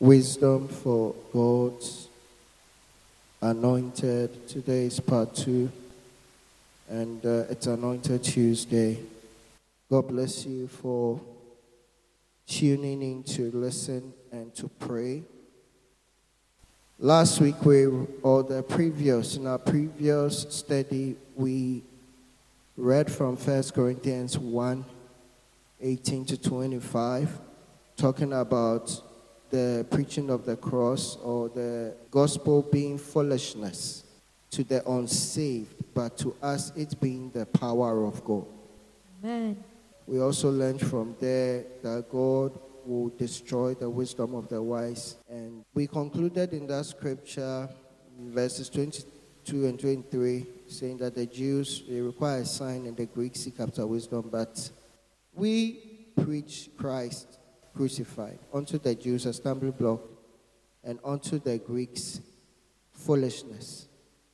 Wisdom for God's Anointed. Today is part 2, and it's Anointed Tuesday. God bless you for tuning in to listen and to pray. Last week, in our previous study, we read from 1 Corinthians 1, 18 to 25, talking about the preaching of the cross or the gospel being foolishness to the unsaved, but to us it being the power of God. Amen. We also learned from there that God will destroy the wisdom of the wise. And we concluded in that scripture, verses 22 and 23, saying that the Jews, they require a sign and the Greeks seek after wisdom, but we preach Christ crucified. Unto the Jews a stumbling block, and unto the Greeks foolishness.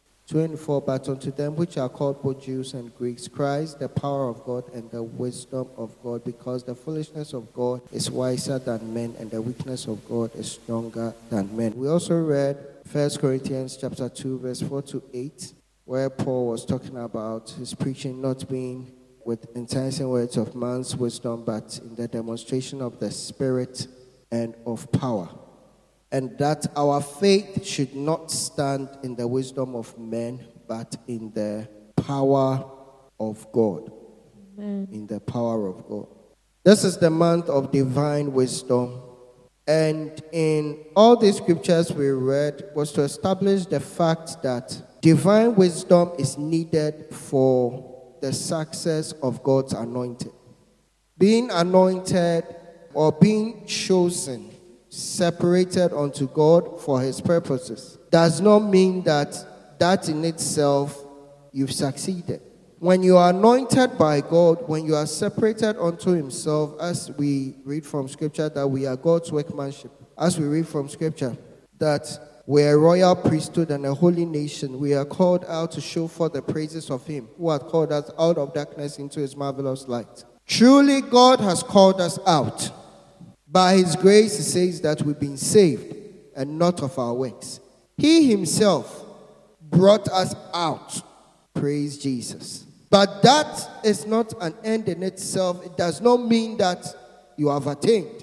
24, but unto them which are called both Jews and Greeks, Christ the power of God and the wisdom of God, because the foolishness of God is wiser than men, and the weakness of God is stronger than men. We also read 1 Corinthians chapter 2, verse 4 to 8, where Paul was talking about his preaching not being with enticing words of man's wisdom, but in the demonstration of the Spirit and of power. And that our faith should not stand in the wisdom of men, but in the power of God. Amen. In the power of God. This is the month of divine wisdom. And in all these scriptures we read was to establish the fact that divine wisdom is needed for the success of God's anointed. Being anointed or being chosen, separated unto God for his purposes, does not mean that in itself you've succeeded. When you are anointed by God, when you are separated unto himself, as we read from scripture that we are God's workmanship, as we read from scripture that we are a royal priesthood and a holy nation, we are called out to show forth the praises of him who hath called us out of darkness into his marvelous light. Truly God has called us out. By his grace, he says that we've been saved and not of our works. He himself brought us out. Praise Jesus. But that is not an end in itself. It does not mean that you have attained.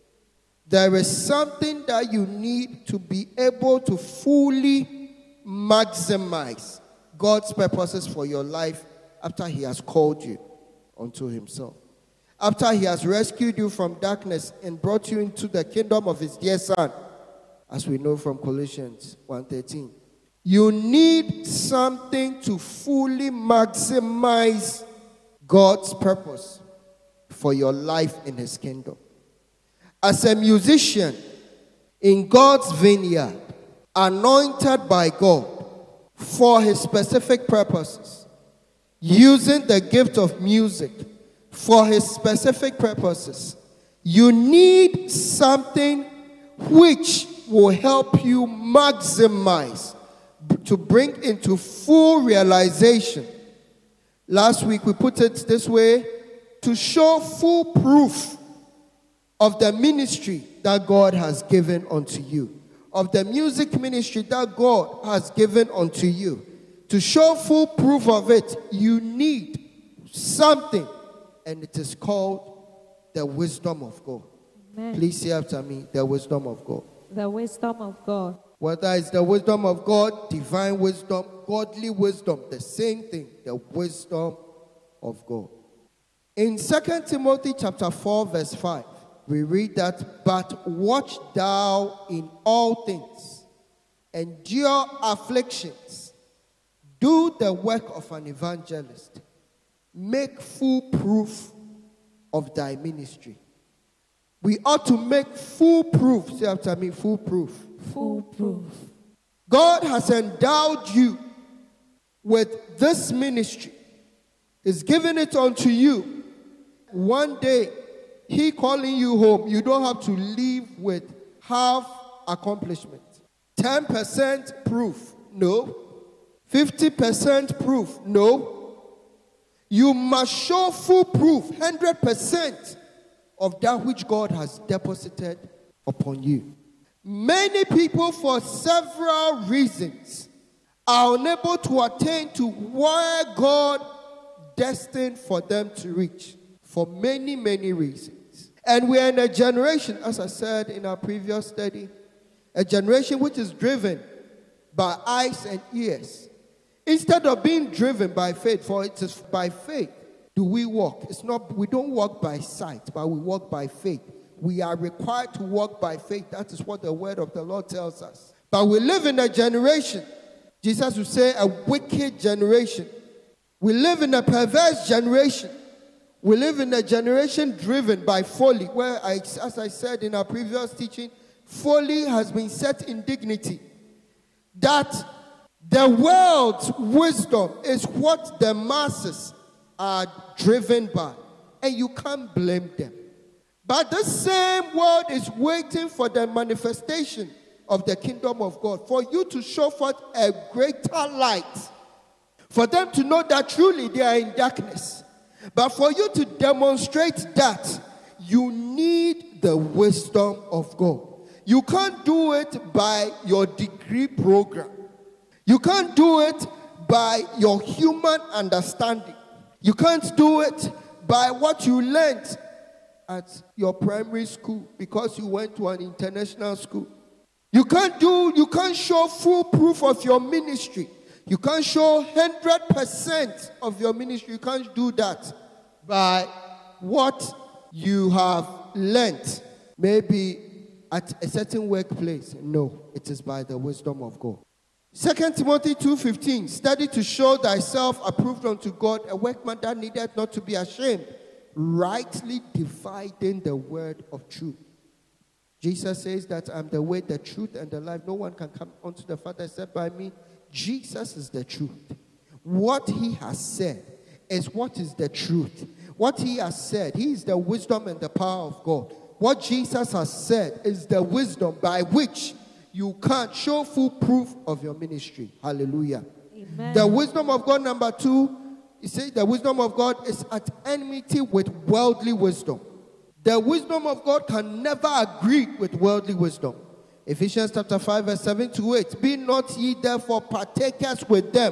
There is something that you need to be able to fully maximize God's purposes for your life after he has called you unto himself. After he has rescued you from darkness and brought you into the kingdom of his dear Son, as we know from Colossians 1:13. You need something to fully maximize God's purpose for your life in his kingdom. As a musician in God's vineyard, anointed by God for his specific purposes, using the gift of music for his specific purposes, you need something which will help you maximize, to bring into full realization. Last week we put it this way: to show full proof of the ministry that God has given unto you, of the music ministry that God has given unto you. To show full proof of it, you need something, and it is called the wisdom of God. Amen. Please say after me, the wisdom of God. The wisdom of God. Whether it's the wisdom of God, divine wisdom, godly wisdom, the same thing, the wisdom of God. In 2 Timothy chapter 4, verse 5, we read that, but watch thou in all things, endure afflictions, do the work of an evangelist, make full proof of thy ministry. We ought to make full proof. Say after me, full proof. Full proof. God has endowed you with this ministry. He's given it unto you. One day, he calling you home, you don't have to leave with half accomplishment. 10% proof, no. 50% proof, no. You must show full proof, 100% of that which God has deposited upon you. Many people, for several reasons, are unable to attain to where God destined for them to reach. For many, many reasons. And we are in a generation, as I said in our previous study, a generation which is driven by eyes and ears, instead of being driven by faith. For it is by faith do we walk. We don't walk by sight, but we walk by faith. We are required to walk by faith. That is what the word of the Lord tells us. But we live in a generation, Jesus would say, a wicked generation. We live in a perverse generation. We live in a generation driven by folly, where, as I said in our previous teaching, folly has been set in dignity. That the world's wisdom is what the masses are driven by, and you can't blame them. But the same world is waiting for the manifestation of the kingdom of God, for you to show forth a greater light, for them to know that truly they are in darkness. But for you to demonstrate that, you need the wisdom of God. You can't do it by your degree program. You can't do it by your human understanding. You can't do it by what you learned at your primary school because you went to an international school. You can't show full proof of your ministry. You can't show 100% of your ministry. You can't do that by what you have learned, maybe at a certain workplace. No, it is by the wisdom of God. 2 Timothy 2:15, study to show thyself approved unto God, a workman that needeth not to be ashamed, rightly dividing the word of truth. Jesus says that I'm the way, the truth, and the life. No one can come unto the Father except by me. Jesus is the truth. What he has said is what is the truth. What he has said, he is the wisdom and the power of God. What Jesus has said is the wisdom by which you can show full proof of your ministry. Hallelujah. Amen. The wisdom of God, number 2, you see, the wisdom of God is at enmity with worldly wisdom. The wisdom of God can never agree with worldly wisdom. Ephesians chapter 5 verse 7-8. Be not ye therefore partakers with them.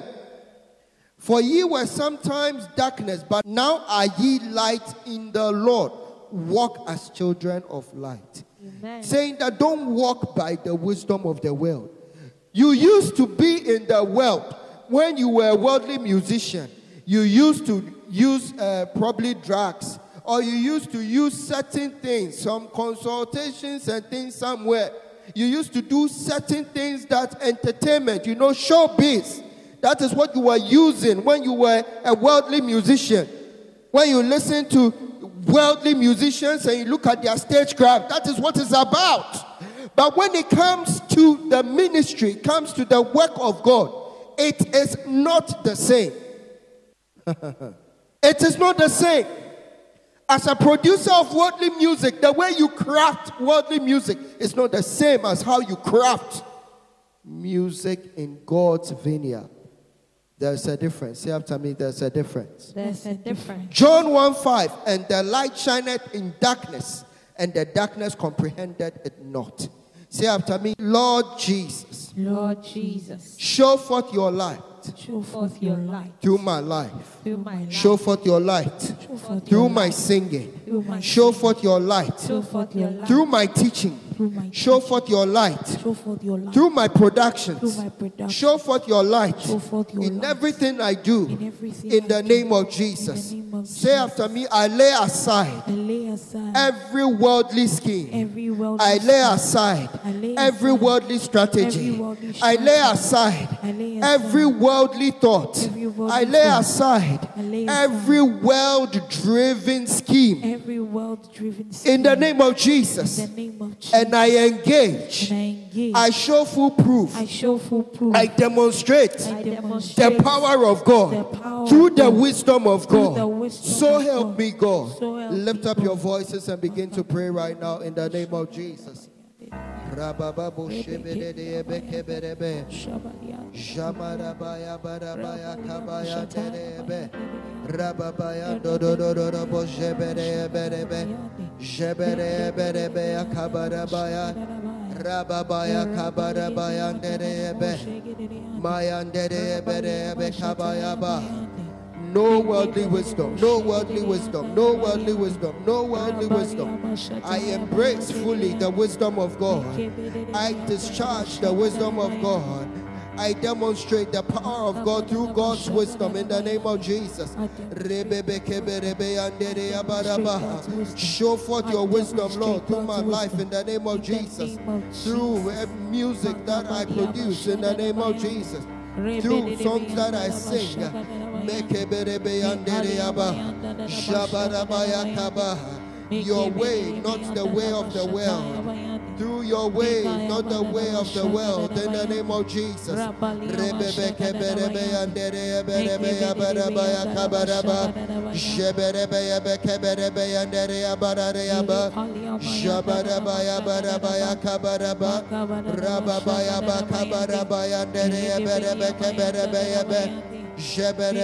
For ye were sometimes darkness, but now are ye light in the Lord. Walk as children of light. Amen. Saying that don't walk by the wisdom of the world. You used to be in the world when you were a worldly musician. You used to use probably drugs, or you used to use certain things, some consultations and things somewhere. You used to do certain things that entertainment, showbiz. That is what you were using when you were a worldly musician. When you listen to worldly musicians and you look at their stagecraft, that is what it's about. But when it comes to the ministry, it comes to the work of God, it is not the same. It is not the same. As a producer of worldly music, the way you craft worldly music is not the same as how you craft music in God's vineyard. There's a difference. Say after me, there's a difference. There's a difference. John 1:5, and the light shineth in darkness, and the darkness comprehended it not. Say after me, Lord Jesus. Lord Jesus. Show forth your light. Show forth your light. Through my life. Through my life. Show forth your light. Through my singing. Show forth your light. Show forth your light. Through my teaching. Show forth your light. Through my productions. Show forth your light. In everything I do. In the name of Jesus. Say after me, I lay aside every worldly scheme. I lay aside every worldly strategy. I lay aside every worldly thought. I lay aside every world-driven scheme. In the name of Jesus. And I engage. I show full proof. I demonstrate the power of God through the wisdom of God. So help me, God. Lift up your voices and begin to pray right now in the name of Jesus. Rababaya kabarabaya nderebe. Mayandere ebe kabayaba. No worldly wisdom, no worldly wisdom, no worldly wisdom, no worldly wisdom. I embrace fully the wisdom of God. I discharge the wisdom of God. I demonstrate the power of God through God's wisdom in the name of Jesus. Show forth your wisdom, Lord, through my life in the name of Jesus. Through music that I produce in the name of Jesus. Through songs that I sing. Your way, not the way of the world. Through your way, not the way of the world. In the name of Jesus. In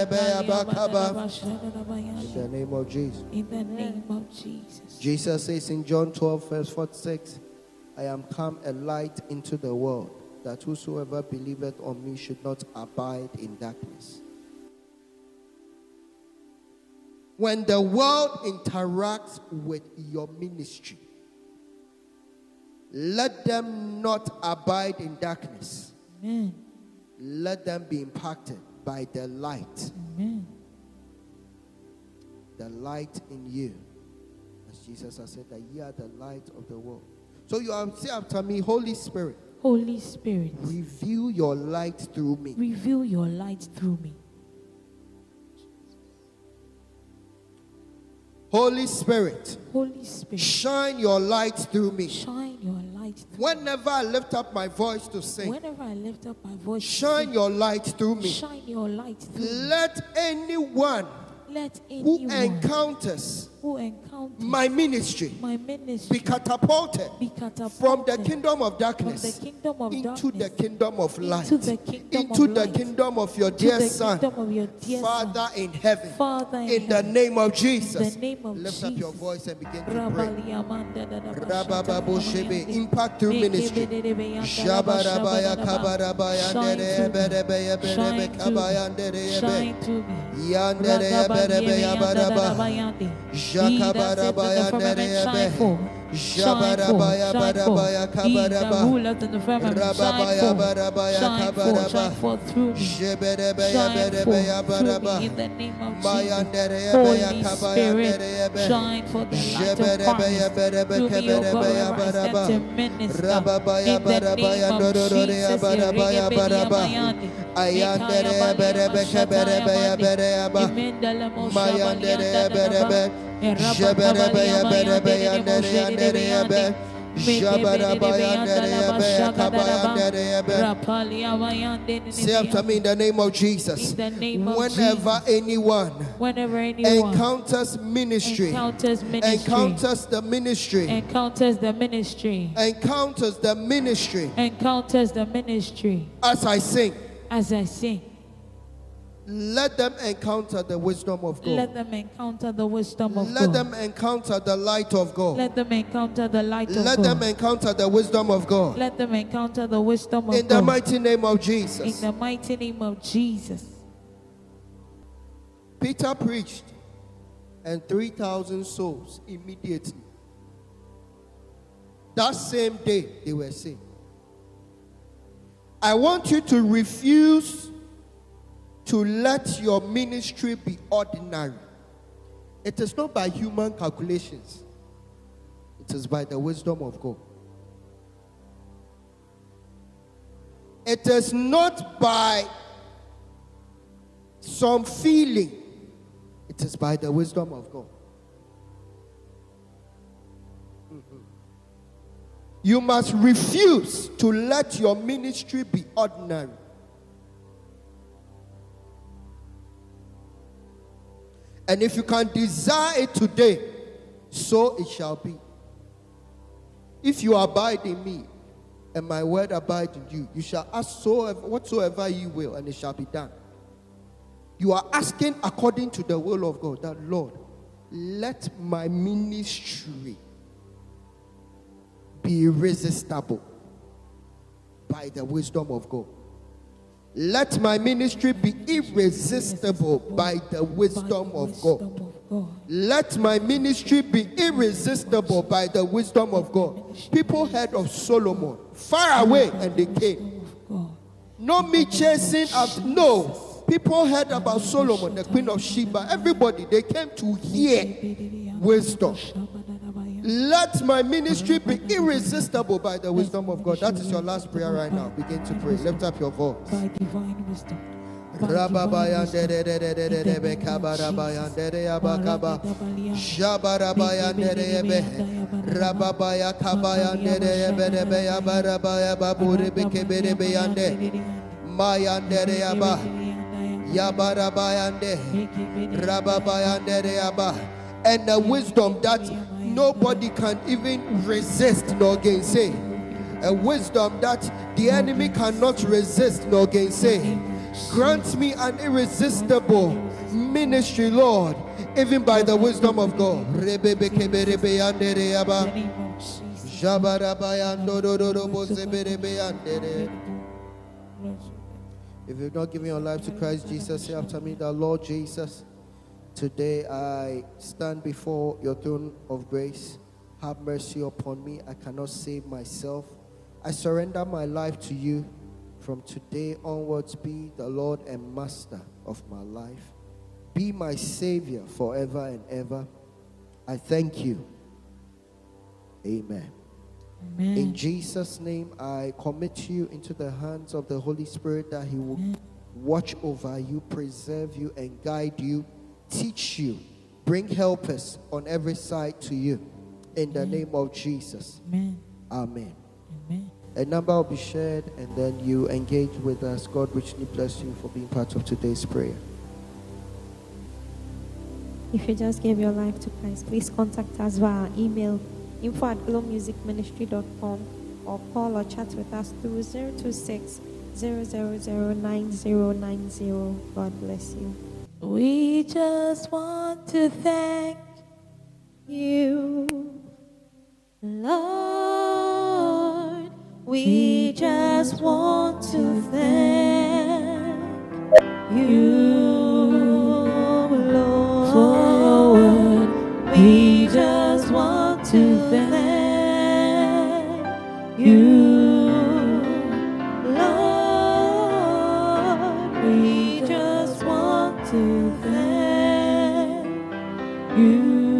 the name of Jesus. In the name of Jesus. Jesus says in John 12, verse 46, I am come a light into the world, that whosoever believeth on me should not abide in darkness. When the world interacts with your ministry, let them not abide in darkness. Amen. Let them be impacted by the light. Amen. The light in you. As Jesus has said that ye are the light of the world. So you are say after me, Holy Spirit. Holy Spirit. Reveal your light through me. Reveal your light through me. Holy Spirit. Holy Spirit. Shine your light through me. Shine your light through Whenever I lift up my voice to sing. Whenever I lift up my voice. Shine your light through me. Shine your light through me. Let anyone who encounters my ministry be catapulted from the kingdom of darkness into the kingdom of light, into the kingdom of your dear Son, Father in heaven. In the name of Jesus, lift up your voice and begin to pray. Impact through ministry. Shine to me. Shine forth, he that ruleth in the firmament, shine forth through me, shine forth through me in the name of Jesus. Holy Spirit, shine for the light of Christ through me, O God, wherever I stand to minister in the name of Say after me in the name of Jesus. Whenever anyone encounters ministry, encounters the ministry, as I sing, let them encounter the wisdom of God. Let them encounter the wisdom of God. Let them encounter the light of God. Let them encounter the light of God. Let them encounter the wisdom of God. Let them encounter the wisdom of God. In the mighty name of Jesus. In the mighty name of Jesus. Peter preached, and 3,000 souls immediately. That same day, they were saved. I want you to refuse to let your ministry be ordinary. It is not by human calculations. It is by the wisdom of God. It is not by some feeling. It is by the wisdom of God. You must refuse to let your ministry be ordinary. And if you can desire it today, so it shall be. If you abide in me, and my word abide in you, you shall ask whatsoever you will, and it shall be done. You are asking according to the will of God, that Lord, let my ministry be irresistible. by the wisdom of God. Let my ministry be irresistible by the wisdom of God. Let my ministry be irresistible by the wisdom of God. People heard of Solomon far away and they came. Not me chasing after. No. People heard about Solomon, the queen of Sheba. Everybody, they came to hear wisdom. Let my ministry be irresistible by the wisdom of God. That is your last prayer right now. Begin to pray. Lift up your voice. By divine wisdom. And the wisdom that nobody can even resist nor gainsay. A wisdom that the enemy cannot resist nor gainsay. Grant me an irresistible ministry, Lord, even by the wisdom of God. If you've not given your life to Christ Jesus, say after me, the Lord Jesus, today I stand before your throne of grace. Have mercy upon me. I cannot save myself. I surrender my life to you. From today onwards, be the Lord and Master of my life. Be my Savior forever and ever. I thank you. Amen. Amen. In Jesus' name, I commit you into the hands of the Holy Spirit, that He will watch over you, preserve you, and guide you, teach you, bring helpers on every side to you. In the name of Jesus. Amen. Amen. Amen. A number will be shared, and then you engage with us. God richly bless you for being part of today's prayer. If you just gave your life to Christ, please contact us via email info@glowmusicministry.com, or call or chat with us through 026 000 9090. God bless you. We just want to thank You, Lord, we just want to thank you, Lord, for your word. we just want to thank you, Lord, we just want to thank you,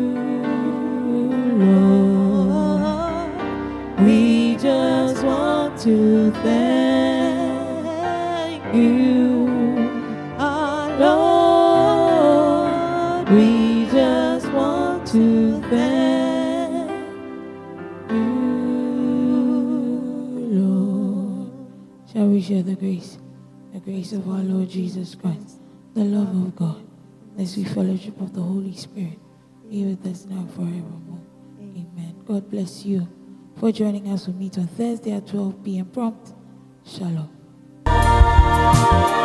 Lord, we just want to thank you, our Lord, we just want to thank you, Lord. Shall we share the grace? The grace of our Lord Jesus Christ, the love of God, the sweet fellowship of the Holy Spirit, be with us now and forevermore. Amen. God bless you for joining us. We'll meet on Thursday at 12 p.m. prompt. Shalom.